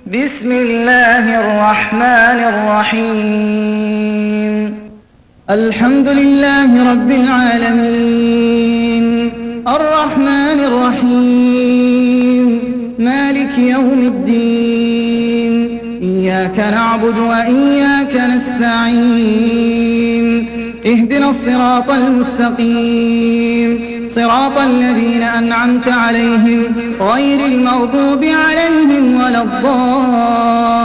بسم الله الرحمن الرحيم. الحمد لله رب العالمين الرحمن الرحيم مالك يوم الدين إياك نعبد وإياك نستعين اهدنا الصراط المستقيم صراط الذين أنعمت عليهم غير المغضوب عليهم ولا الضالين.